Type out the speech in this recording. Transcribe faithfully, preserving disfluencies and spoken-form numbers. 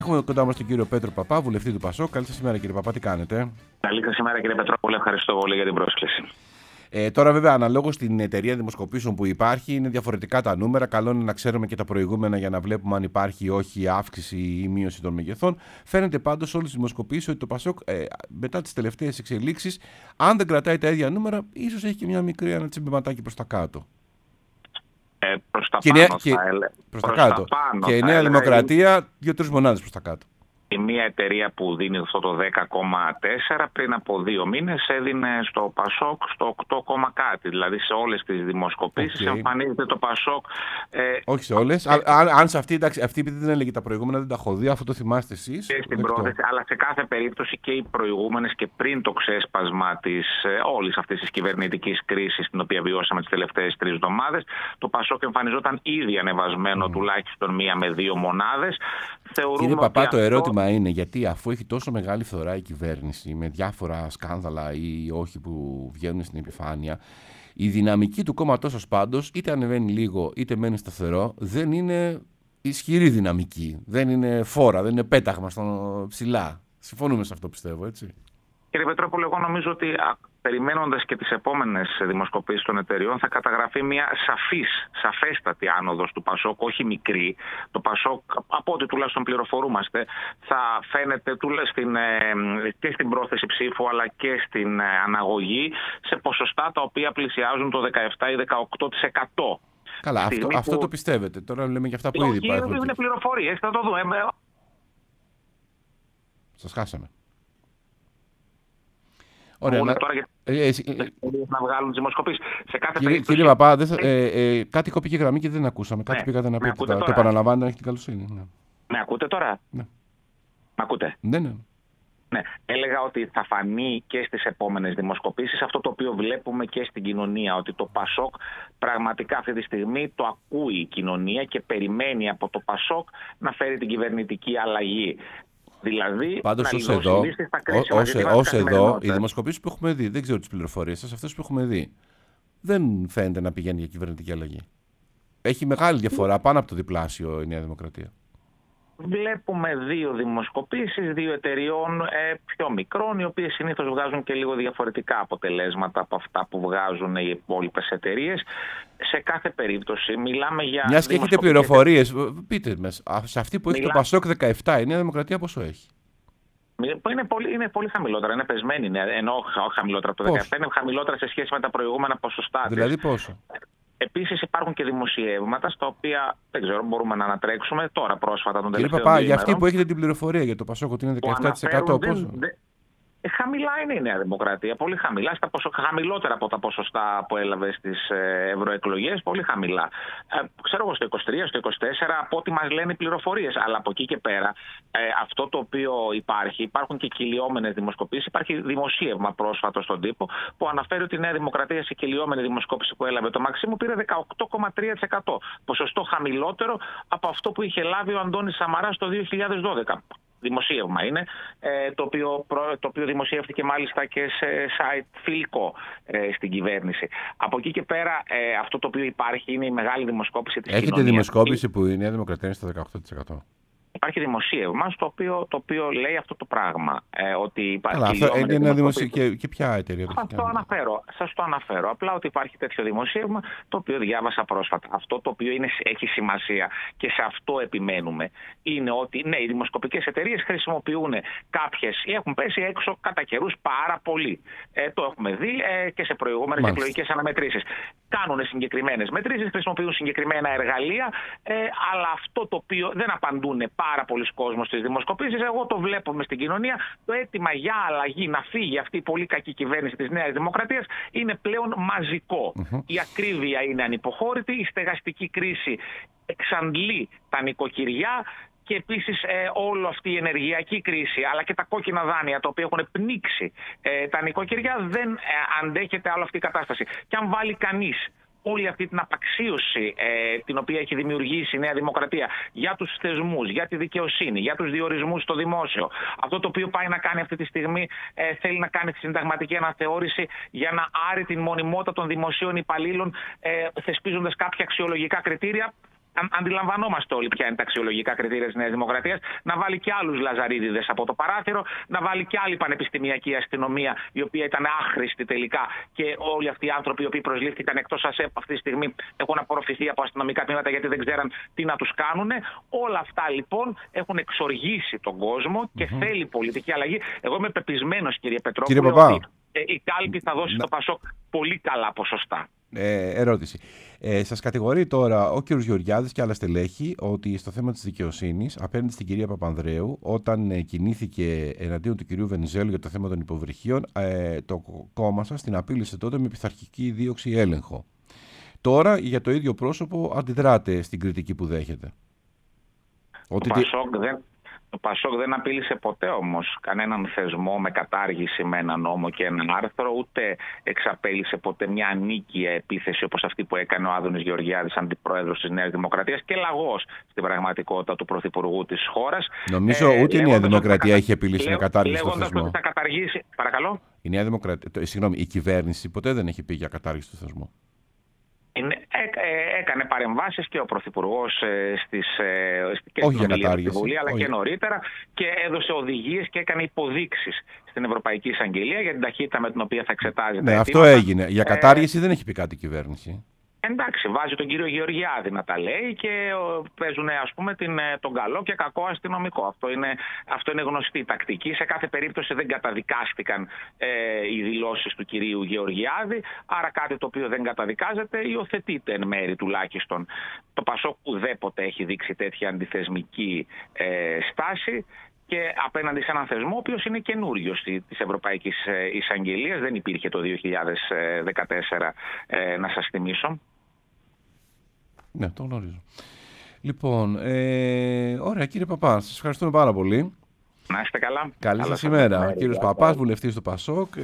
Έχουμε κοντά μας τον κύριο Πέτρο Παπά, βουλευτή του ΠΑΣΟΚ. Καλή σας ημέρα, κύριε Παπά, τι κάνετε? Καλή σας ημέρα, κύριε Πετρόπουλε. Ευχαριστώ πολύ για την πρόσκληση. Ε, τώρα, βέβαια, αναλόγως στην εταιρεία δημοσκοπήσεων που υπάρχει, είναι διαφορετικά τα νούμερα. Καλό είναι να ξέρουμε και τα προηγούμενα για να βλέπουμε αν υπάρχει ή όχι αύξηση ή μείωση των μεγεθών. Φαίνεται πάντως σε όλες τις δημοσκοπήσεις ότι το ΠΑΣΟΚ, ε, μετά τις τελευταίες εξελίξεις, αν δεν κρατάει τα ίδια νούμερα, ίσως έχει και μια μικρή ένα τσιμπηματάκι προς τα κάτω. Ε, προς τα και πάνω, νέα, θα έλεγα. προς τα κάτω. Τα πάνω, και η Νέα Δημοκρατία, δύο-τρεις μονάδες προς τα κάτω. Η μία εταιρεία που δίνει αυτό το δέκα κόμμα τέσσερα πριν από δύο μήνες έδινε στο ΠΑΣΟΚ στο οκτώ, κάτι. Δηλαδή σε όλες τις δημοσκοπήσεις okay. εμφανίζεται το ΠΑΣΟΚ. Ε, Όχι σε όλες. Ε, αν, αν σε αυτή, εντάξει, αυτή επειδή δεν έλεγε τα προηγούμενα, δεν τα έχω δει, αυτό το θυμάστε εσείς. Και στην πρόθεση, αλλά σε κάθε περίπτωση και οι προηγούμενες και πριν το ξέσπασμα της ε, όλης αυτής της κυβερνητικής κρίσης την οποία βιώσαμε τις τελευταίες τρεις εβδομάδες, το ΠΑΣΟΚ εμφανιζόταν ήδη ανεβασμένο mm. τουλάχιστον μία με δύο μονάδες. Κύριε Παπά, το ερώτημα είναι γιατί, αφού έχει τόσο μεγάλη φθορά η κυβέρνηση με διάφορα σκάνδαλα ή όχι που βγαίνουν στην επιφάνεια, η δυναμική του κόμματός σας πάντως, είτε ανεβαίνει λίγο είτε μένει σταθερό, δεν είναι ισχυρή δυναμική. Δεν είναι φόρα, δεν είναι πέταγμα στον ψηλά. Συμφωνούμε σε αυτό, πιστεύω, έτσι. Κύριε Πετρόπουλε, εγώ νομίζω ότι περιμένοντας και τις επόμενες δημοσκοπήσεις των εταιριών θα καταγραφεί μια σαφής, σαφέστατη άνοδος του ΠΑΣΟΚ, όχι μικρή. Το ΠΑΣΟΚ, από ό,τι τουλάχιστον πληροφορούμαστε, θα φαίνεται στην, και στην πρόθεση ψήφου αλλά και στην αναγωγή σε ποσοστά τα οποία πλησιάζουν το δεκαεπτά ή δεκαοκτώ τοις εκατό. Καλά, αυτό, που... αυτό το πιστεύετε. Τώρα λέμε για αυτά που ήδη υπάρχουν. Είναι πληροφορίες, θα το δούμε. Σας χάσαμε. Ωραία, να... Τώρα για... ε, ε, ε, να βγάλουν τις δημοσκοπήσεις. Σε κάθε κύριε, περίπτωση... κύριε Παπά, δεν θα... ε, ε, κάτι κόπηκε γραμμή και δεν ακούσαμε. Κάτι ναι. πήγατε να πείτε. Το τώρα. επαναλαμβάνετε, να έχετε την καλοσύνη. Ναι. Με ακούτε τώρα? Ναι. Με ακούτε? Ναι, ναι. Ναι, έλεγα ότι θα φανεί και στις επόμενες δημοσκοπήσεις αυτό το οποίο βλέπουμε και στην κοινωνία, ότι το ΠΑΣΟΚ πραγματικά αυτή τη στιγμή το ακούει η κοινωνία και περιμένει από το ΠΑΣΟΚ να φέρει την κυβερνητική αλλαγή. Δηλαδή, πάντως ως εδώ, ως, ως εδώ, οι δημοσκοπήσεις που έχουμε δει, δεν ξέρω τις πληροφορίες σας, αυτές που έχουμε δει, δεν φαίνεται να πηγαίνει για κυβερνητική αλλαγή. Έχει μεγάλη διαφορά, πάνω από το διπλάσιο η Νέα Δημοκρατία. Βλέπουμε δύο δημοσκοπήσεις, δύο εταιριών ε, πιο μικρών, οι οποίες συνήθως βγάζουν και λίγο διαφορετικά αποτελέσματα από αυτά που βγάζουν οι υπόλοιπες εταιρείες. Σε κάθε περίπτωση μιλάμε για... Μιας και έχετε πληροφορίες, πείτε μας, σε αυτή που έχει Μιλά... το ΠΑΣΟΚ δεκαεπτά, η Νέα Δημοκρατία πόσο έχει? Είναι πολύ, είναι πολύ χαμηλότερα, είναι πεσμένη, ενώ χαμηλότερα από το δεκαεπτά, είναι χαμηλότερα σε σχέση με τα προηγούμενα ποσοστά. Δηλαδή πόσο? Επίσης υπάρχουν και δημοσιεύματα στα οποία δεν ξέρω, μπορούμε να ανατρέξουμε τώρα πρόσφατα τον τελευταίο. Κύριε Παπά, για αυτή που έχετε την πληροφορία για το ΠΑΣΟΚ ότι είναι δεκαεπτά τοις εκατό πόσο? Δεν, Ε, χαμηλά είναι η Νέα Δημοκρατία, πολύ χαμηλά, στα ποσο... χαμηλότερα από τα ποσοστά που έλαβε στις ε, ευρωεκλογές, πολύ χαμηλά. Ε, ξέρω εγώ στο είκοσι τρία, στο είκοσι τέσσερα, από ό,τι μας λένε οι πληροφορίες. Αλλά από εκεί και πέρα, ε, αυτό το οποίο υπάρχει, υπάρχουν και κυλιόμενες δημοσκοπήσεις. Υπάρχει δημοσίευμα πρόσφατο στον τύπο που αναφέρει ότι η Νέα Δημοκρατία σε κυλιόμενη δημοσκόπηση που έλαβε το Μαξίμου πήρε δεκαοκτώ κόμμα τρία τοις εκατό. Ποσοστό χαμηλότερο από αυτό που είχε λάβει ο Αντώνης Σαμαράς το δύο χιλιάδες δώδεκα. Δημοσίευμα είναι, ε, το, οποίο, το οποίο δημοσιεύτηκε μάλιστα και σε site φιλικό ε, στην κυβέρνηση. Από εκεί και πέρα ε, αυτό το οποίο υπάρχει είναι η μεγάλη δημοσκόπηση της Έχετε κοινωνίας. δημοσκόπηση που η Νέα Δημοκρατία είναι στο δεκαοκτώ τοις εκατό. Υπάρχει δημοσίευμα στο οποίο, το οποίο λέει αυτό το πράγμα. Ε, ότι υπάρχει. Αλλά αυτό είναι ένα δημοσίευμα. Και, και ποια εταιρεία το έχει? Αυτό αναφέρω. Σας το αναφέρω. Απλά ότι υπάρχει τέτοιο δημοσίευμα το οποίο διάβασα πρόσφατα. Αυτό το οποίο είναι, έχει σημασία και σε αυτό επιμένουμε είναι ότι ναι, οι δημοσκοπικές εταιρείες χρησιμοποιούν κάποιες ή έχουν πέσει έξω κατά καιρούς πάρα πολύ. Ε, το έχουμε δει ε, και σε προηγούμενες εκλογικές αναμετρήσεις. Κάνουν συγκεκριμένες μετρήσεις, χρησιμοποιούν συγκεκριμένα εργαλεία, ε, αλλά αυτό το οποίο δεν απαντούν πάρα πολλοί κόσμος στις δημοσκοπήσεις. Εγώ το βλέπω μες στην κοινωνία. Το αίτημα για αλλαγή, να φύγει αυτή η πολύ κακή κυβέρνηση της Νέας Δημοκρατίας, είναι πλέον μαζικό. Mm-hmm. Η ακρίβεια είναι ανυποχώρητη, η στεγαστική κρίση εξαντλεί τα νοικοκυριά. Και επίσης ε, όλη αυτή η ενεργειακή κρίση αλλά και τα κόκκινα δάνεια τα οποία έχουν πνίξει ε, τα νοικοκυριά δεν ε, αντέχεται άλλο αυτή η κατάσταση. Και αν βάλει κανείς όλη αυτή την απαξίωση ε, την οποία έχει δημιουργήσει η Νέα Δημοκρατία για τους θεσμούς, για τη δικαιοσύνη, για τους διορισμούς στο δημόσιο. Αυτό το οποίο πάει να κάνει αυτή τη στιγμή ε, θέλει να κάνει τη συνταγματική αναθεώρηση για να άρει την μονιμότητα των δημοσίων υπαλλήλων ε, θεσπίζοντας κάποια αξιολογικά κριτήρια. αντιλαμβανόμαστε όλοι ποια είναι τα αξιολογικά κριτήρια της Νέας Δημοκρατίας, να βάλει και άλλους λαζαρίδιδες από το παράθυρο, να βάλει και άλλη πανεπιστημιακή αστυνομία, η οποία ήταν άχρηστη τελικά, και όλοι αυτοί οι άνθρωποι οι οποίοι προσλήφθηκαν εκτός ΑΣΕΠ αυτή τη στιγμή έχουν απορροφηθεί από αστυνομικά τμήματα γιατί δεν ξέραν τι να τους κάνουν. Όλα αυτά λοιπόν έχουν εξοργήσει τον κόσμο και mm-hmm. θέλει πολιτική αλλαγή. Εγώ είμαι πεπισμένος, κύριε Πετρόπουλε, ότι η κάλπη θα δώσει στο Πασόκ πολύ καλά ποσοστά. Ε, ερώτηση. Ε, σας κατηγορεί τώρα ο κ. Γεωργιάδης και άλλα στελέχη ότι στο θέμα της δικαιοσύνης, απέναντι στην κυρία Παπανδρέου, όταν ε, κινήθηκε εναντίον του κυρίου Βενιζέλου για το θέμα των υποβρυχίων, ε, το κόμμα σας την απείλησε τότε με πειθαρχική δίωξη έλεγχο. Τώρα για το ίδιο πρόσωπο αντιδράτε στην κριτική που δέχεται. Το ότι... Πασόκ δεν... Το Πασόκ δεν απείλησε ποτέ όμως κανέναν θεσμό με κατάργηση με ένα νόμο και ένα άρθρο, ούτε εξαπέλυσε ποτέ μια ανίκεια επίθεση όπως αυτή που έκανε ο Άδωνης Γεωργιάδης, αντιπρόεδρος της Νέας Δημοκρατίας και λαγός στην πραγματικότητα του πρωθυπουργού της χώρας. Νομίζω ε, ούτε η Νέα Δημοκρατία έχει επιλύσει μια κατάργηση στο θεσμό. Λέγοντας ότι θα καταργήσει... Παρακαλώ. Η Νέα Δημοκρατία, συγγνώμη, η κυβέρνηση ποτέ δεν έχει πει για κατάργηση του θεσμού. Είναι, έ, έκανε παρεμβάσεις και ο Πρωθυπουργός στις, και στην ομιλία στη Βουλή, αλλά Όχι. και νωρίτερα, και έδωσε οδηγίες και έκανε υποδείξεις στην Ευρωπαϊκή Εισαγγελία για την ταχύτητα με την οποία θα εξετάζει. Ναι, αυτό έγινε. Για κατάργηση ε, δεν έχει πει κάτι η κυβέρνηση. Εντάξει, βάζει τον κύριο Γεωργιάδη να τα λέει και παίζουν, ας πούμε, την, τον καλό και κακό αστυνομικό. Αυτό είναι, αυτό είναι γνωστή τακτική. Σε κάθε περίπτωση δεν καταδικάστηκαν ε, οι δηλώσεις του κυρίου Γεωργιάδη, άρα κάτι το οποίο δεν καταδικάζεται υιοθετείται εν μέρη τουλάχιστον. Το Πασόκ ουδέποτε έχει δείξει τέτοια αντιθεσμική ε, στάση. Και απέναντι σε έναν θεσμό ο οποίος είναι καινούριος της Ευρωπαϊκής Εισαγγελίας, δεν υπήρχε το δύο χιλιάδες δεκατέσσερα, ε, να σας θυμίσω. Ναι, το γνωρίζω. Λοιπόν, ε, ωραία κύριε Παπά, σας ευχαριστούμε πάρα πολύ. Να είστε καλά. Καλή σας ημέρα. Ο κύριος Παπάς, βουλευτής του Πασόκ.